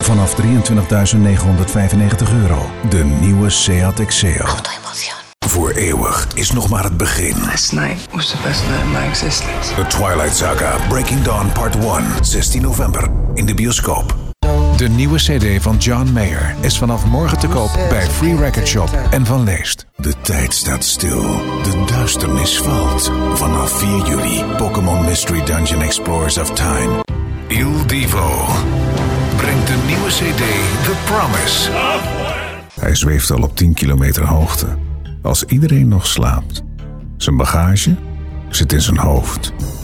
Vanaf €23.995. De nieuwe Seat Exeo. Voor eeuwig is nog maar het begin. Last night was the best night of my existence. The Twilight Saga Breaking Dawn Part 1. 16 november in de bioscoop. De nieuwe CD van John Mayer is vanaf morgen te koop bij Free Record Shop en Van Leest. De tijd staat stil. De duisternis valt. Vanaf 4 juli Pokémon Mystery Dungeon Explorers of Time. Il Divo brengt de nieuwe CD The Promise. Hij zweeft al op 10 kilometer hoogte. Als iedereen nog slaapt. Zijn bagage zit in zijn hoofd.